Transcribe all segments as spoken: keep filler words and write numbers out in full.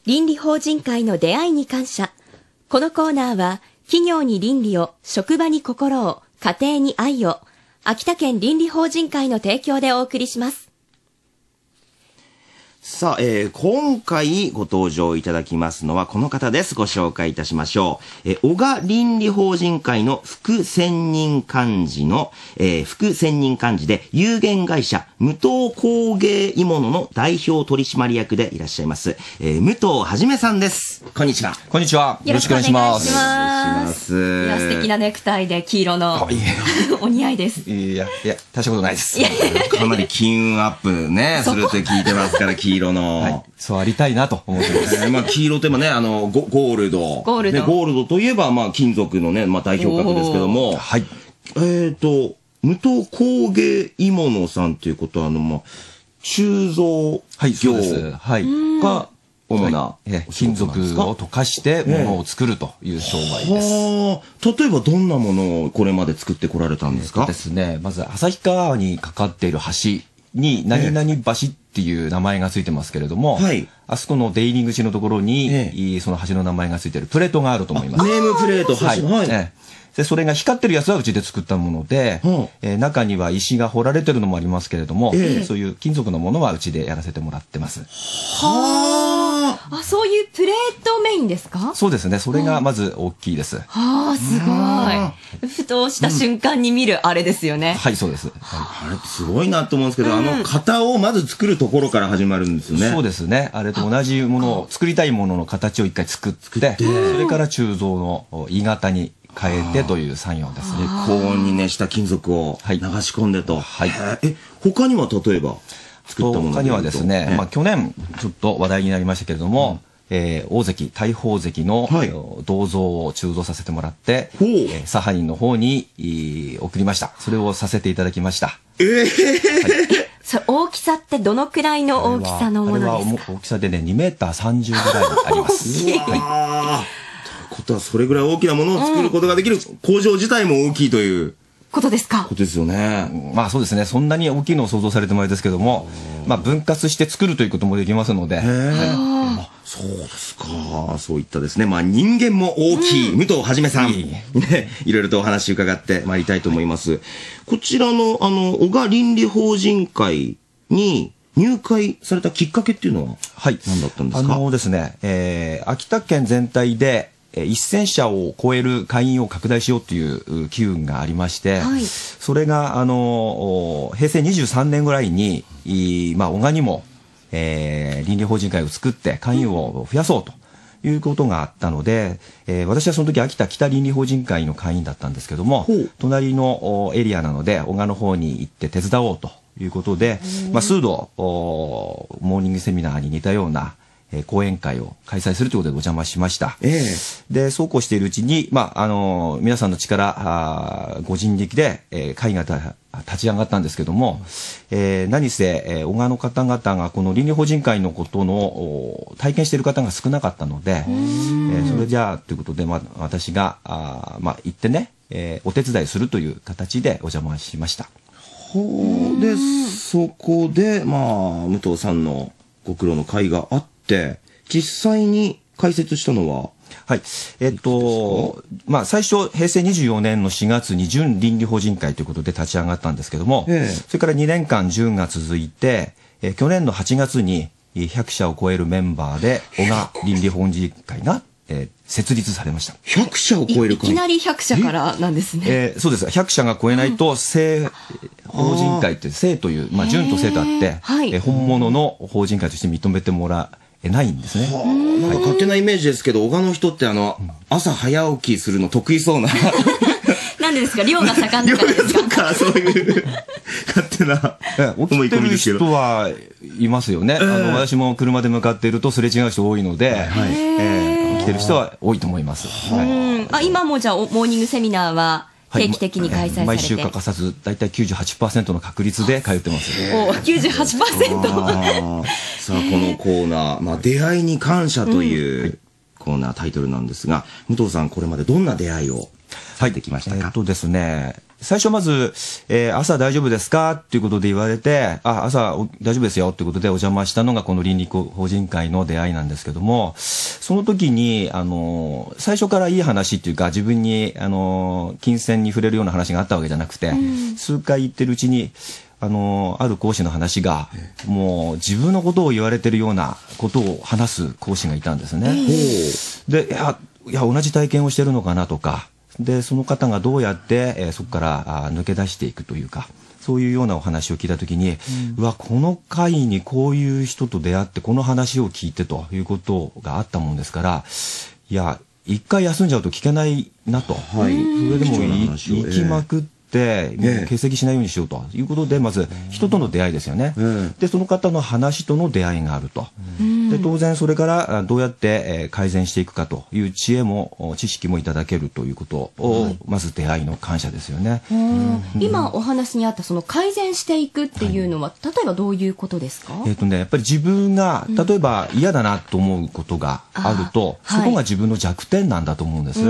倫理法人会の出会いに感謝。このコーナーは、企業に倫理を、職場に心を、家庭に愛を、秋田県倫理法人会の提供でお送りします。 さあ、えー、今回ご登場いただきますのはこの方です。ご紹介いたしましょう。えー、小賀倫理法人会の副専任幹事の、えー、副専任幹事で有限会社武藤工芸鋳物の代表取締役でいらっしゃいます、えー、武藤はじめさんです。こんにちは。 こんにちは。よろしくお願いします。 よろしくお願いします。いや、素敵なネクタイで黄色のお似合いです。 いや、いや、大したことないです。 かなり金運アップね、するって聞いてますから、黄色の。 はい、そうありたいなと思ってます。 えー、まあ、黄色といえばね、あの、ゴ, ゴールド。 ゴールド。 で、ゴールドといえば、まあ、金属のね、まあ、代表格ですけども。 はい。 えっと、武藤工芸鋳物さんということは、あの、まあ、鋳造業が主な、 はいはい、金属を溶かして物を作るという商売です。 はあ、例えばどんなものをこれまで作ってこられたんですか？ えー、ですね、まず、旭川にかかっている橋に、何々橋っていう名前がついてますけれども、はい、あそこの出入り口のところに、ええ、その橋の名前がついているプレートがあると思います。 ネームプレート、 はい。はい、ええ、でそれが光ってるやつはうちで作ったもので、うん、えー、中には石が掘られてるのもありますけれども、ええ、そういう金属のものはうちでやらせてもらってます。 はあ、あ、そういうプレートメインですか？ そうですね。それがまず大きいです。 はあ、すごい。ふとした瞬間に見るあれですよね。 うん、はい、そうです。 あれすごいなと思うんですけど、うん、あの型をまず作るところから始まるんですよね。 そうですね。あれと同じものを、作りたいものの形を一回作って、それから鋳造の鋳型に変えてという作業ですね。 高温に熱した金属を流し込んでと。はい。え、他には例えば作ったもの他にはですね、まあ去年ちょっと話題になりましたけれども、うん、えー、大関、大宝石の、はい、銅像を鋳造させてもらって、えー、サハリンの方に送りました。それをさせていただきました。 えー、はい、 それ大きさってどのくらいの大きさのものですか？ あれは大きさでね、にメーターさんじゅうぐらいあります。 うわー、はい、ということはそれぐらい大きなものを作ることができる、うん、工場自体も大きいということですか？ ことですよね。 まあそうですね。そんなに大きいのを想像されてもあれですけども、まあ分割して作るということもできますので。 あ、そうですか。そういったですね。まあ人間も大きい、うん、武藤はじめさん、ね、いろいろとお話伺ってまいりたいと思います。はい、こちらのあの小賀倫理法人会に入会されたきっかけっていうのは、はい、何だったんですか？ あのですね、えー、秋田県全体でせんしゃを超える会員を拡大しようという機運がありまして、はい、それがあのへいせいにじゅうさんねんぐらいに、まあ、小賀にも、えー、倫理法人会を作って会員を増やそうということがあったので、えー、私はその時秋田北倫理法人会の会員だったんですけども、隣のエリアなので小賀の方に行って手伝おうということで、まあ、数度モーニングセミナーに似たようなえー、講演会を開催するということでお邪魔しました。えー、で、そうこうしているうちに、まあ、あのー、皆さんの力、あご人力で、えー、会が立ち上がったんですけども、えー、何せ、えー、小賀の方々がこの倫理法人会のことの体験している方が少なかったので、えー、それじゃあ、ということで、まあ、私が、あまあ、行ってね、えー、お手伝いするという形でお邪魔しました。 ほう。で、そこで、まあ、武藤さんのご苦労の会があって、実際に開設したのは、 はい。えっと、まあ、最初、へいせいにじゅうよねんのしがつに準倫理法人会ということで立ち上がったんですけども、ええ、それからにねんかん準が続いて、え去年のはちがつにひゃくしゃを超えるメンバーで、小賀倫理法人会が、えー、設立されました。 ひゃくしゃを超える会いきなりひゃくしゃからなんですね。 えー、そうです。ひゃくしゃが超えないと、正法人会って、正という、まあ、準と正とあって、はい、えー、本物の法人会として認めてもらえないんですね。 はあ、なんか勝手なイメージですけど、小賀の人ってあの、うん、朝早起きするの得意そうな。 なんでですか、漁が盛んだからですか。 漁とか、そういう、勝手な思い込みですけど。起きてる人はいますよね。えー、あの、私も車で向かっているとすれ違う人多いので、はい、えー、起きてる人は多いと思います。 はい、あ、今もじゃあ、モーニングセミナーは、定期的に開催されて、はい、 毎週欠かさずだいたい きゅうじゅうはちパーセント の確率で通ってます。 お きゅうじゅうはちパーセントさあこのコーナー、まあ、出会いに感謝というコーナータイトルなんですが、武藤さんこれまでどんな出会いをされてきましたか？ はい、えー、っとですね最初まず、えー、朝大丈夫ですかっていうことで言われて、あ、朝大丈夫ですよっていうことでお邪魔したのがこの倫理法人会の出会いなんですけども、その時に、あの、最初からいい話っていうか、自分に、あの、金銭に触れるような話があったわけじゃなくて、うん、数回言ってるうちに、あの、ある講師の話が、もう自分のことを言われてるようなことを話す講師がいたんですね。で、いや、いや、同じ体験をしてるのかなとか、で、その方がどうやって、えー、そこからあ抜け出していくというか、そういうようなお話を聞いたときに、うん、うわ、この会にこういう人と出会って、この話を聞いてということがあったもんですから、いや、一回休んじゃうと聞けないなと。はい。それでも行きまくって、で欠席しないようにしようということで、まず人との出会いですよね、うん、でその方の話との出会いがあると、うん、で当然それからどうやって改善していくかという知恵も知識もいただけるということを、はい、まず出会いの感謝ですよね、うん、 今お話にあったその改善していくっていうのは、はい、例えばどういうことですか？ えーとね、やっぱり自分が例えば嫌だなと思うことがあると、うん、そこが自分の弱点なんだと思うんです、はい、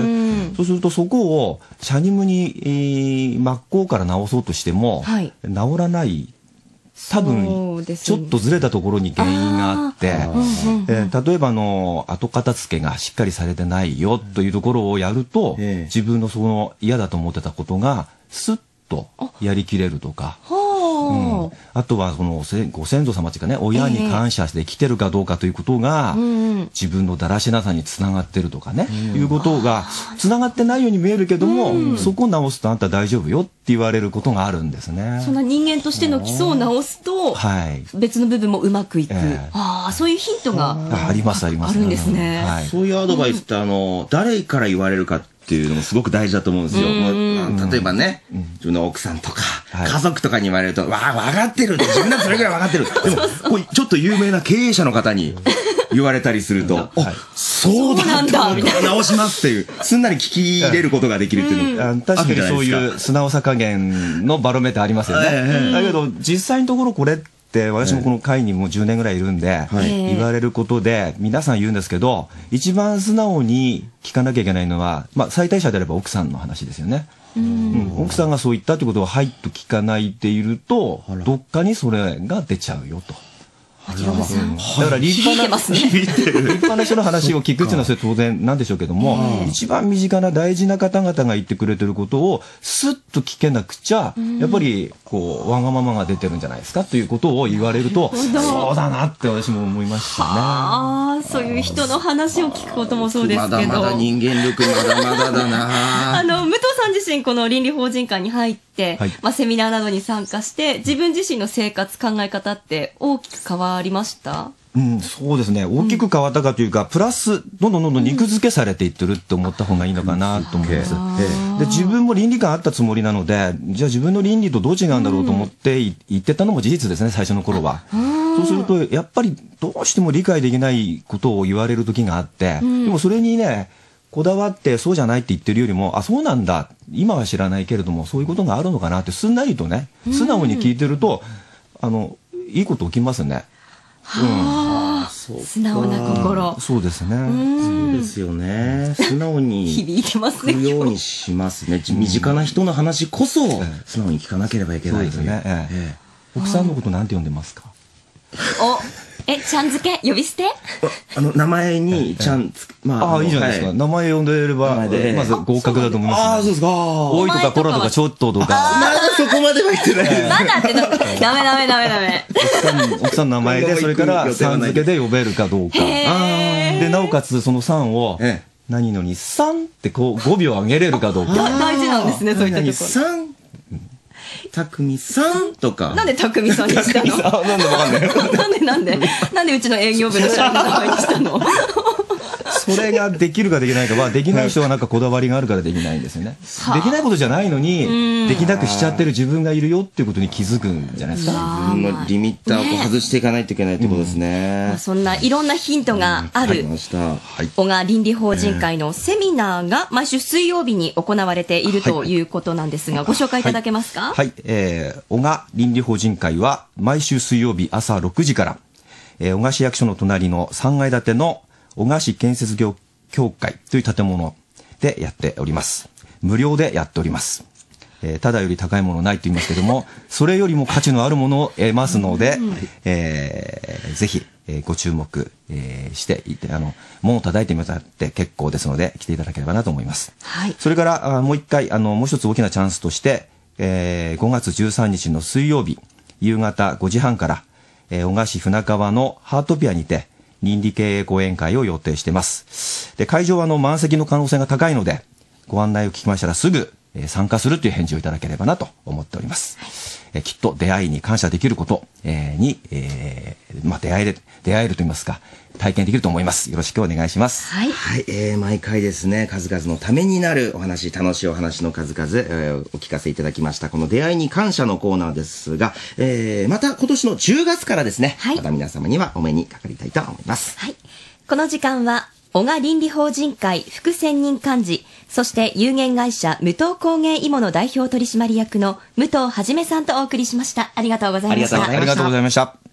そうするとそこをシャニムに、えー真っ向から直そうとしても、はい、治らない、多分、ね、ちょっとずれたところに原因があって、あ、えー、例えばの後片付けがしっかりされてないよというところをやると、うん、自分のその嫌だと思ってたことがスッとやりきれるとか、うん、あとはそのご先祖様というかね、親に感謝して生きてるかどうかということが、えー、自分のだらしなさにつながってるとかね、うん、いうことがつながってないように見えるけども、うん、そこを直すとあんた大丈夫よって言われることがあるんですね。 そんな人間としての基礎を直すと、はい、別の部分もうまくいく、えー、あそういうヒントがありますあります、 あるんですね、 はい、そういうアドバイスって、あの誰から言われるかっていうのもすごく大事だと思うんですよ。まあ、例えばね、うん、自分の奥さんとか、はい、家族とかに言われると、わあ、分かってるって、自分だとそれぐらい分かってる。でも、こうちょっと有名な経営者の方に言われたりすると、はい、そうなんだみたいな、直しますっていう、すんなり聞き入れることができるっていうの、 うん、確かにそういう素直さ加減のバロメーターありますよね。うん、だけど、実際のところこれって、で私もこの会にもうじゅうねんぐらいいるんで、はい、言われることで皆さん言うんですけど、一番素直に聞かなきゃいけないのは、まあ、最大者であれば奥さんの話ですよね。うん、奥さんがそう言ったってことははいと聞かないでいると、どっかにそれが出ちゃうよと。 だから立派な、立派な人の話を聞くっていうのはそれ当然なんでしょうけども、一番身近な大事な方々が言ってくれてることをスッと聞けなくちゃ、やっぱりこうわがままが出てるんじゃないですかということを言われると、そうだなって私も思いましたね。 ああ、そういう人の話を聞くこともそうですけど、 まだまだ人間力まだまだだな。 あの武藤さん自身この倫理法人会に入って、はい、まあセミナーなどに参加して自分自身の生活考え方って大きく変わりました？ うん、そうですね、大きく変わったかというか、うん、プラスどんどんどんどん肉付けされていってるって思った方がいいのかなと思います、うん、で自分も倫理観あったつもりなので、じゃあ自分の倫理とどう違うんだろうと思って言ってたのも事実ですね、最初の頃は。そうするとやっぱりどうしても理解できないことを言われる時があって、うん、でもそれにねこだわってそうじゃないって言ってるよりも、あ、そうなんだ、今は知らないけれどもそういうことがあるのかなってすんなりとね、素直に聞いてると、うん、あのいいこと起きますね。 はあ、うん、素直な心。 そうですね。 そうですよね。素直に響いてますね。 聞くようにしますね。身近な人の話こそ素直に聞かなければいけないという。そうですね。ええ、 奥さんのことなんて呼んでますか？ お、え、ちゃん付け呼び捨て？ あの名前にちゃんつ、 まあ、ああ、いいじゃないですか。名前呼んでればまず合格だと思います。 ああ、そうですか。 おいとかこらとかちょっととか。 まだそこまでは言ってない。 まだってダメダメダメダメ。 奥さん、奥さんの名前でそれからさん付けで呼べるかどうか。でなおかつそのさんを何々さんってこうごびょう上げれるかどうか。 大事なんですね、そういったところ。 さんたくみさんとか。 なんでたくみさんにしたの？ なんでわかんない。 なんでなんでなんでうちの営業部の社員の名前にしたの？ それができるかできないかは、できない人はなんかこだわりがあるからできないんですよね。できないことじゃないのにできなくしちゃってる自分がいるよっていうことに気づくんじゃないですか。 自分のリミッターをこう外していかないといけないってことですね。 そんないろんなヒントがある小賀倫理法人会のセミナーが毎週水曜日に行われているということなんですが、ご紹介いただけますか？ はい、はい、えー、小賀倫理法人会は毎週水曜日朝ろくじから、えー、小賀市役所の隣のさんがい建ての小賀市建設業協会という建物でやっております。無料でやっております。 えー、ただより高いものないと言いますけども、それよりも価値のあるものを得ますので、えー、ぜひ、えー、ご注目、えー、していて、あの、門を叩いてみたって結構ですので、来ていただければなと思います。 はい。 それから、あもう一回、あの、もう一つ大きなチャンスとして、えー、ごがつじゅうさんにちの水曜日、夕方ごじはんから、えー、小賀市船川のハートピアにて、倫理経営講演会を予定しています。で、会場はあの、満席の可能性が高いので、ご案内を聞きましたらすぐ、参加するという返事をいただければなと思っております。はい、えきっと出会いに感謝できること、えー、に、えー、まあ、出会える、出会えると言いますか、体験できると思います。よろしくお願いします。 はい。はい、えー、毎回ですね、数々のためになるお話、楽しいお話の数々、えー、お聞かせいただきました。この出会いに感謝のコーナーですが、えー、また今年のじゅうがつからですね、はい、また皆様にはお目にかかりたいと思います。 はい。この時間は、小賀倫理法人会副専任幹事、そして有限会社無糖工芸芋の代表取締役の武藤はじめさんとお送りしました。ありがとうございました。 ありがとうございました。